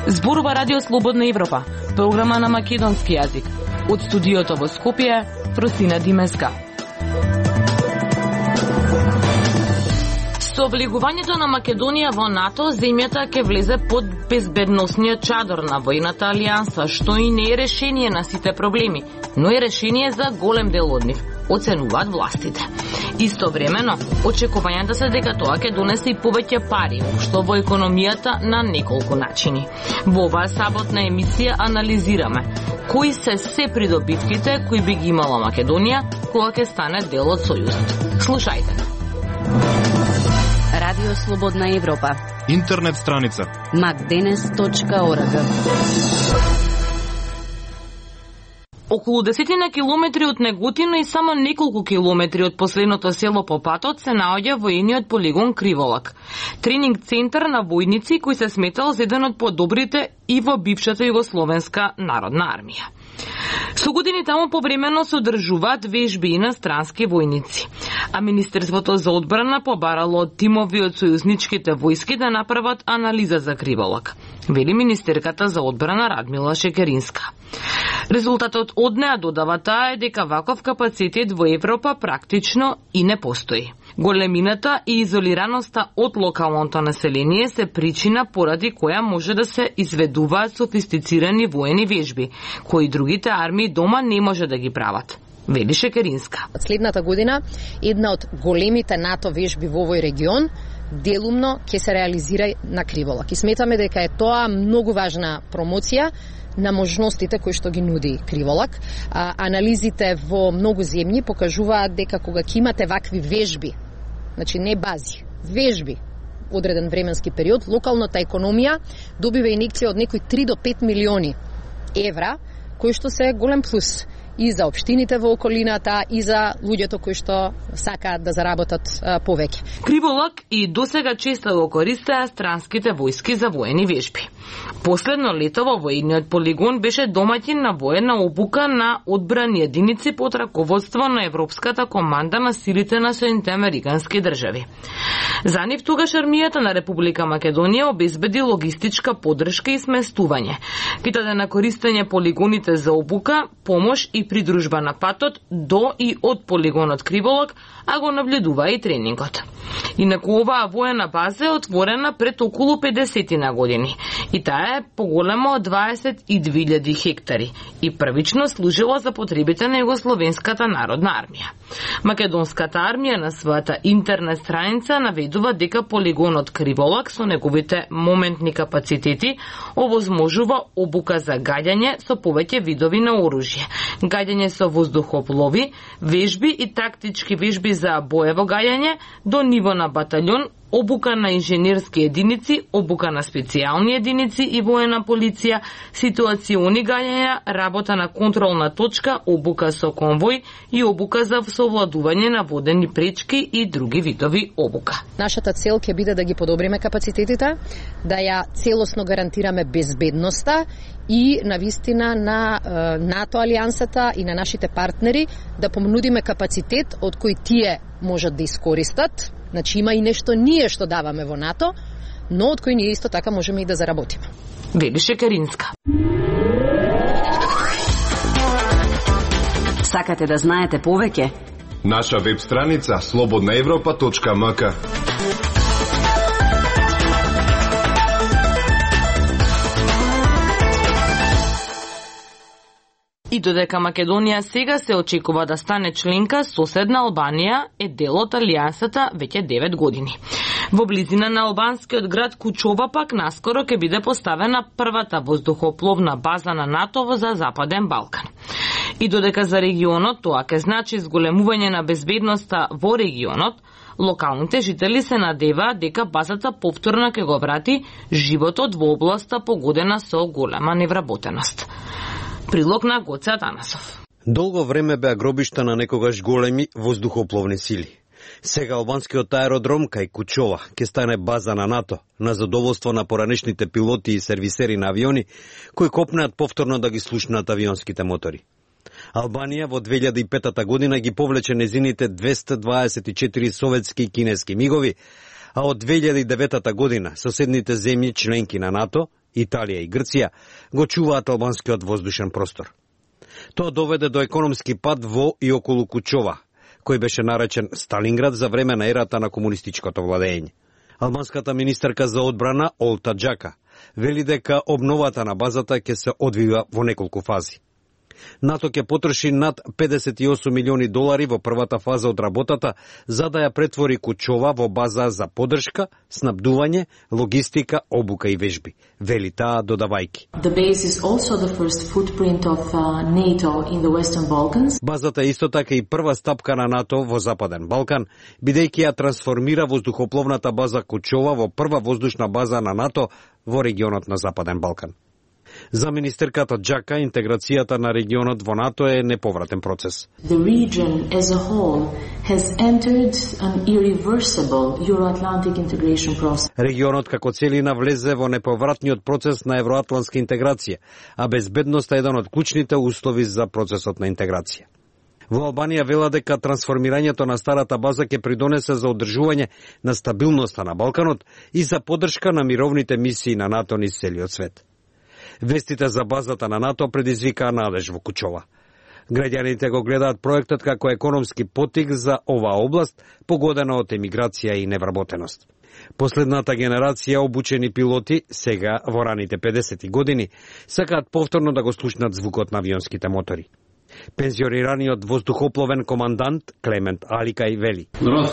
Зборува Радио Слободна Европа, програма на македонски јазик. Од студиото во Скопје, Фросина Димеска. Со облегувањето на Македонија во НАТО, земјата ќе влезе под безбедносниот чадор на војната алијанса, што и не е решение на сите проблеми, но е решение за голем дел од нив, оценуваат властите. Истовремено, очекувањата се дека тоа ќе донесе и повеќе пари, што во економијата на неколку начини. Во оваа саботна емисија анализираме кои се придобивките кои би ги имала Македонија кога ќе стане дел од Сојузот. Слушајте. Радио Слободна Европа. Интернет страница macdenes.org. Околу 10 километри од Неготино и само неколку километри од последното село по патот се наоѓа воениот полигон Криволак. Тренинг центар на војници кој се сметал за еден од подобрите и во бившата Југословенска народна армија. Со години таму повремено се одржуваат вежби и инострански војници, а Министерството за одбрана побарало од тимови од сојузничките војски да направат анализа за Криволак, вели министерката за одбрана Радмила Шекеринска. Резултатот од неа, додава таа, е дека ваков капацитет во Европа практично и не постои. Големината и изолираноста од локалното население се причина поради која може да се изведуваат софистицирани воени вежби, кои другите армии дома не може да ги прават, вели Шекеринска. Следната година една од големите НАТО вежби во овој регион делумно ќе се реализира на Криволак. И сметаме дека е тоа многу важна промоција на можностите кои што ги нуди Криволак. Анализите во многу земји покажуваат дека кога ќе имате вакви вежби, значи не бази, вежби, одреден временски период, локалната економија добива инекција од некои 3 до 5 милиони евра, кои што се голем плюс и за општините во околината, и за луѓето кои што сакаат да заработат повеќе. Криволак и досега често го користеа странските војски за воени вежби. Последно лето во воениот полигон беше домаќин на воена обука на одбрани единици под раководство на Европската команда на силите на Соединетите Американски држави. За нив тогаш армијата на Република Македонија обезбеди логистичка поддршка и сместување. Ги даде на користење полигоните за обука, помош и придружба на патот до и од полигонот Криволак, а го наблюдува и тренингот. Инаку оваа воена база е отворена пред околу 50 на години и таа е поголема од 22.000 хектари и првично служила за потребите на Југословенската народна армија. Македонската армија на својата интернет страница наведува дека полигонот Криволак со неговите моментни капацитети овозможува обука за гаѓање со повеќе видови на оружје, гаѓање со воздухоплови, вежби и тактички вежби за боево гаѓање до ниво на батальон, обука на инженерски единици, обука на специјални единици и воена полиција, ситуациони гаѓања, работа на контролна точка, обука со конвој и обука за совладување на водени пречки и други видови обука. Нашата цел ќе биде да ги подобриме капацитетите, да ја целосно гарантираме безбедноста и навистина на НАТО алијансата и на нашите партнери да понудиме капацитет од кој тие можат да искористат. Значи има и нешто ние што даваме во НАТО, но од кој ние исто така можеме и да заработиме. Вели Шекеринска. Сакате да знаете повеќе? Наша веб страница slobodnaevropa.mk. И додека Македонија сега се очекува да стане членка, соседна Албанија е дел од алијансата веќе 9 години. Во близина на албанскиот град Кучова пак наскоро ќе биде поставена првата воздухопловна база на НАТО за Западен Балкан. И додека за регионот тоа ќе значи зголемување на безбедноста во регионот, локалните жители се надеваат дека базата повторно ќе го врати животот во областа погодена со голема невработеност. Прилог на Гоце Атанасов. Долго време беа гробишта на некогаш големи воздухопловни сили. Сега албанскиот аеродром кај Кучова ќе стане база на НАТО, на задоволство на поранешните пилоти и сервисери на авиони, кои копнеат повторно да ги слушнат авионските мотори. Албанија во 2005 година ги повлече незините 224 советски и кинески мигови, а од 2009 година соседните земји членки на НАТО Италија и Грција, го чуваат албанскиот воздушен простор. Тоа доведе до економски пад во и околу Кучова, кој беше наречен Сталинград за време на ерата на комунистичкото владење. Албанската министерка за одбрана Олта Джака вели дека обновата на базата ќе се одвива во неколку фази. НАТО ќе потроши над 58 милиони долари во првата фаза од работата за да ја претвори Кучова во база за поддршка, снабдување, логистика, обука и вежби, вели таа додавајки. Базата е исто така и прва стапка на НАТО во Западен Балкан, бидејќи ја трансформира воздухопловната база Кучова во прва воздушна база на НАТО во регионот на Западен Балкан. За министерката Джака, интеграцијата на регионот во НАТО е неповратен процес. The region as a whole has entered an irreversible Euro-Atlantic integration process. Регионот како целина влезе во неповратниот процес на евроатлантска интеграција, а безбедноста е еден од клучните услови за процесот на интеграција. Во Албанија вела дека трансформирањето на старата база ќе придонесе за одржување на стабилноста на Балканот и за поддршка на мировните мисии на НАТО низ целиот свет. Вестите за базата на НАТО предизвикаа надеж во Кучова. Граѓаните го гледаат проектот како економски потик за оваа област, погодена од емиграција и невработеност. Последната генерација обучени пилоти, сега во раните 50 години, сакаат повторно да го слушнат звукот на авионските мотори. Пензионираниот воздухопловен командант Клемент Аликај вели: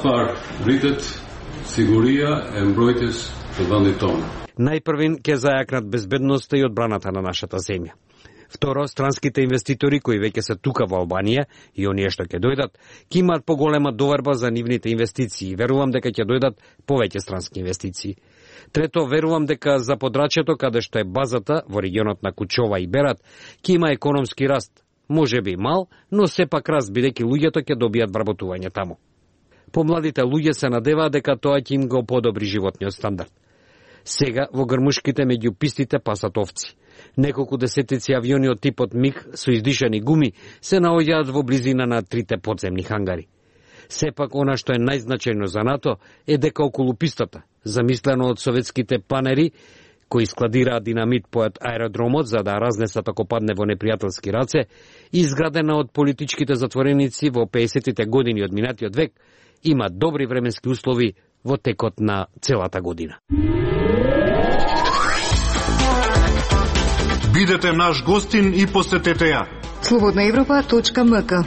Најпрвин ќе зајакнат безбедноста и одбраната на нашата земја. Второ, странските инвеститори кои веќе се тука во Албанија и оние што ќе дојдат, ќе имаат поголема доверба за нивните инвестиции. Верувам дека ќе дојдат повеќе странски инвестиции. Трето, верувам дека за подрачјето каде што е базата во регионот на Кучова и Берат, ќе има економски раст. Може би мал, но сепак раст, бидејќи луѓето ќе добијат вработување таму. Помладите луѓе се надеваат дека тоа ќе им го подобри животниот стандард. Сега во грмушките меѓу пистите пасат овци. Неколку десетици авиони од типот МиГ со издишани гуми се наоѓаат во близина на трите подземни хангари. Сепак, она што е најзначајно за НАТО е дека околу пистата, замислено од советските панери, кои складираат динамит под аеродромот за да разнесат ако падне во непријателски раце, изградена од политичките затвореници во 50-тите години од минатиот век, има добри временски услови во текот на целата година. Бидете наш гостин и посетете ја. Slobodnaevropa.mk.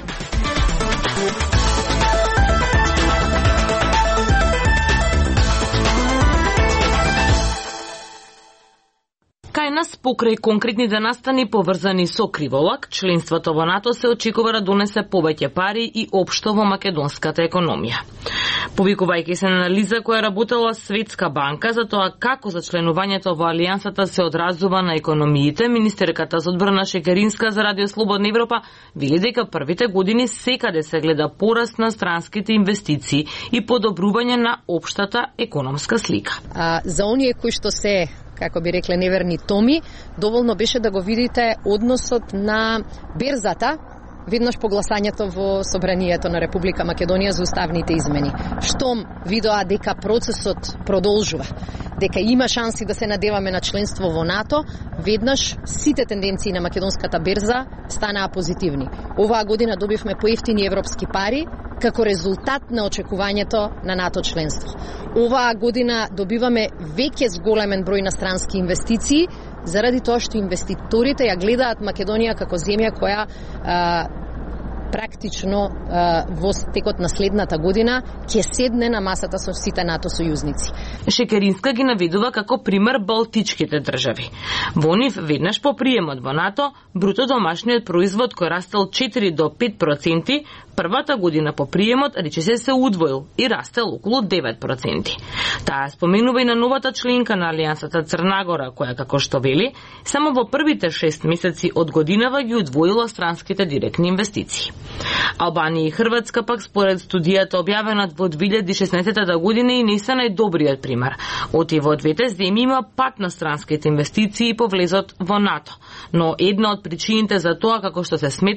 Кај нас, покрај конкретните настани поврзани со криволак, членството во НАТО се очекува да донесе повеќе пари и општо во македонската економија. Повикувајќи се на анализа која работела Светска банка за тоа како за членувањето во Алијансата се одразува на економиите, министерката за одбрана Шекеринска за Радио Слободна Европа вели дека првите години секаде се гледа пораст на странските инвестиции и подобрување на општата економска слика. За оние кои што се, како би рекле, неверни томи, доволно беше да го видите односот на берзата веднаш по гласањето во Собранието на Република Македонија за уставните измени. Штом видоа дека процесот продолжува, дека има шанси да се надеваме на членство во НАТО, веднаш сите тенденции на македонската берза станаа позитивни. Оваа година добивме поевтини европски пари како резултат на очекувањето на НАТО членство. Оваа година добиваме веќе зголемен број на странски инвестиции, заради тоа што инвеститорите ја гледаат Македонија како земја која практично во текот на следната година ќе седне на масата со сите НАТО сојузници. Шекеринска ги наведува како пример балтичките држави. Во нив веднаш по приемот во НАТО, бруто домашниот производ кој растел 4 до 5%, првата година по приемот речиси се удвоил и растел околу 9%. Таа споменува и на новата членка на Алијансата Црнагора, која, како што вели, само во првите 6 месеци од годинава ги удвоила странските директни инвестиции. Албанија и Хрватска пак според студијата објавена во 2016 година и не се најдобриот пример. Оти во двете земји има пат на странските инвестиции по влезот во НАТО, но една од причините за тоа, како што се смета,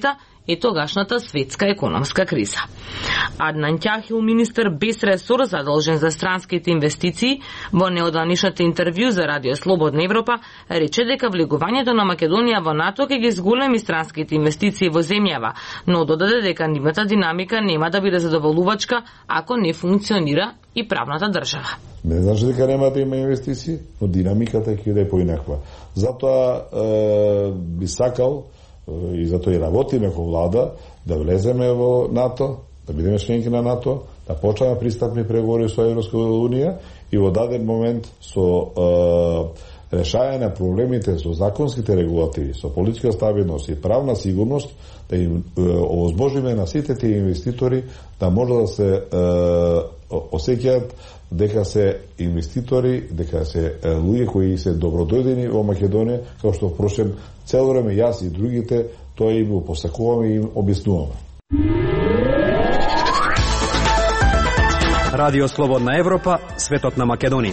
е тогашната светска економска криза. Аднан Ќахил, министер без ресор задолжен за странските инвестиции, во неодамнишното интервју за Радио Слободна Европа, рече дека влегувањето на Македонија во НАТО ќе ги зголеми странските инвестиции во земјава, но додаде дека нивната динамика нема да биде задоволувачка ако не функционира и правната држава. Не значи дека нема да има инвестиции, но динамиката ќе биде поинаква. Затоа би сакал и затоа и работиме во влада да влеземе во НАТО, да бидеме членки на НАТО, да почнеме пристапни преговори со Европска унија и во даден момент со решање на проблемите со законските регулативи, со политичка стабилност и правна сигурност, да им овозможиме на сите тие инвеститори да може да се осеќаат дека се инвеститори, дека се луѓе кои се добродојдени во Македонија, како што впрочем цело време јас и другите тоа им го посакуваме и им објаснуваме. Радио Слободна Европа, светот на Македонија.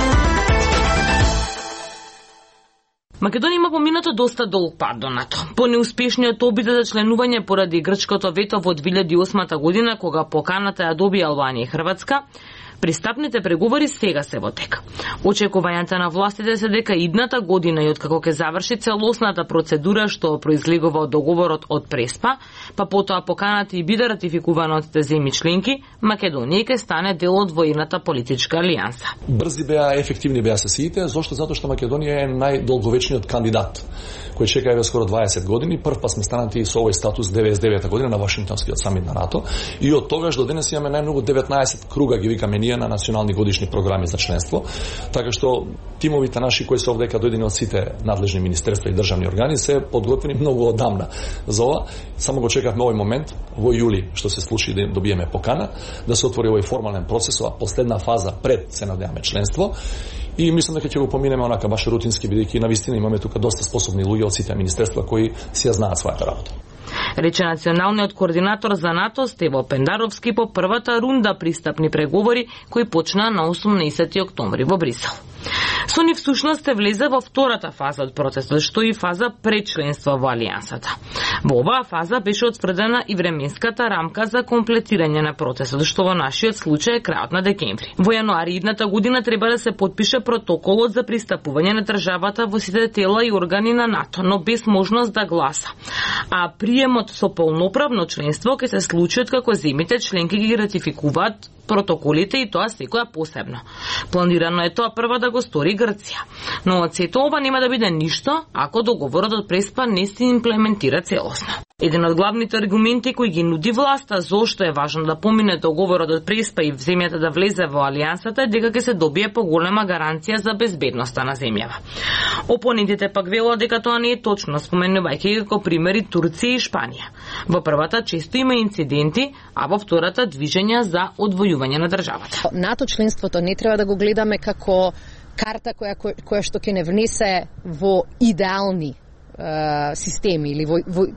Македонија има поминато доста долг пат до НАТО. По неуспешниот обид за членување поради грчкото вето во 2008 година, кога поканата ја добија Албанија и Хрватска, пристапните преговори сега се во тек. Очекувањата на властите се дека идната година и откако ќе заврши целосната процедура што произлегува од договорот од Преспа, па потоа поканата и биде ратификувана од земји членки, Македонија ќе стане дел од воената политичка алијанса. Брзи беа, ефективни беа сесиите, зошто? Затоа што Македонија е најдолговечниот кандидат кој чека еве скоро 20 години. Прв пат сме станати со овој статус 99 година на Вашингтонскиот самит на НАТО и од тогаш до денес имаме најмногу 19 круга, ги викаме ние, на национални годишни програми за членство. Така што тимовите наши кои се овдека дојдени од сите надлежни министерства и државни органи се подготвени многу одамна за ова. Само го чекавме овој момент во јули што се случи да добиеме покана, да се отвори овој формален процес, ова последна фаза пред се надеваме членство. И мислам дека ќе го поминеме онака баш рутински, бидејќи навистина имаме тука доста способни луѓе од сите министерства кои си ја знаат својата работа. Рече националниот координатор за НАТО Стево Пендаровски по првата рунда пристапни преговори кои почнаа на 18 октомври во Брисел. Со нив всушност се влезе во втората фаза од процесот, што и фаза пред членство во алијансата. Во оваа фаза беше утврдена и временската рамка за комплетирање на процесот, што во нашиот случај е крајот на декември. Во јануари идната година треба да се потпише протоколот за пристапување на државата во сите тела и органи на НАТО, но без можност да гласа. А приемот со полноправно членство ќе се случи откако земјите членки ги ратификуваат протоколите и тоа секоја посебно. Планирано е тоа прва да го стори Грција. Но од сето ова нема да биде ништо ако договорот од Преспа не се имплементира целосно. Еден од главните аргументи кои ги нуди власта зошто е важно да помине договорот од Преспа и земјата да влезе во алијансата е дека ќе се добие поголема гаранција за безбедноста на земјава. Опонентите пак велат дека тоа не е точно, споменувајќи како примери Турција и Шпанија. Во првата често има инциденти, а во втората движења за одвојување на државата. НАТО членството не треба да го гледаме како карта која што ќе не внесе во идеални системи или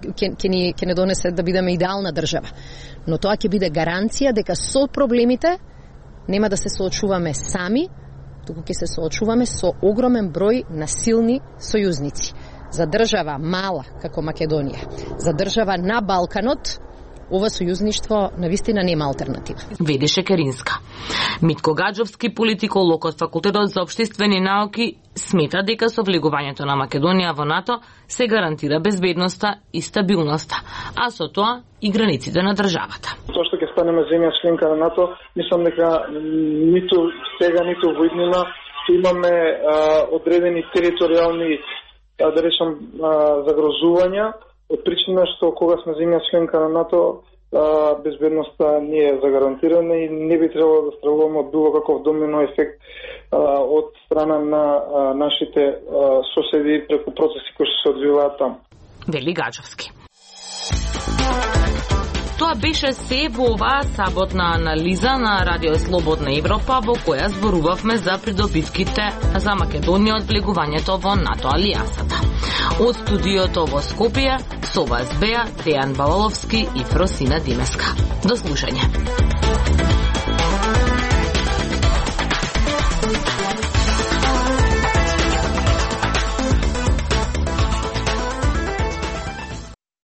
ќе не донесе да бидеме идеална држава. Но тоа ќе биде гаранција дека со проблемите нема да се соочуваме сами, туку ќе се соочуваме со огромен број на силни сојузници. За држава мала како Македонија, за држава на Балканот, ова сојузништво навистина нема алтернатива. Ведеше Керинска. Митко Гаджовски, политиколог од Факултетот за општествени науки, смета дека со влегувањето на Македонија во НАТО се гарантира безбедноста и стабилноста, а со тоа и границите на државата. Тоа што ќе станеме земја членка на НАТО, мислам дека ниту сега, ниту во иднина имаме одредени територијални, да речам, загрозувања, од причина што кога сме земја членка на НАТО, безбедноста не е загарантирана и не би требало да стравуваме од било каков домино ефект од страна на нашите соседи преку процеси кои се одвиваат таму. Вели Гаджовски. Тоа беше се во оваа саботна анализа на Радио Слободна Европа, во која зборувавме за придобивките за Македонија од влегувањето во НАТО алијансата. Од студиото во Скопје со вас беа Дејан Балаловски и Фросина Димеска. До слушање.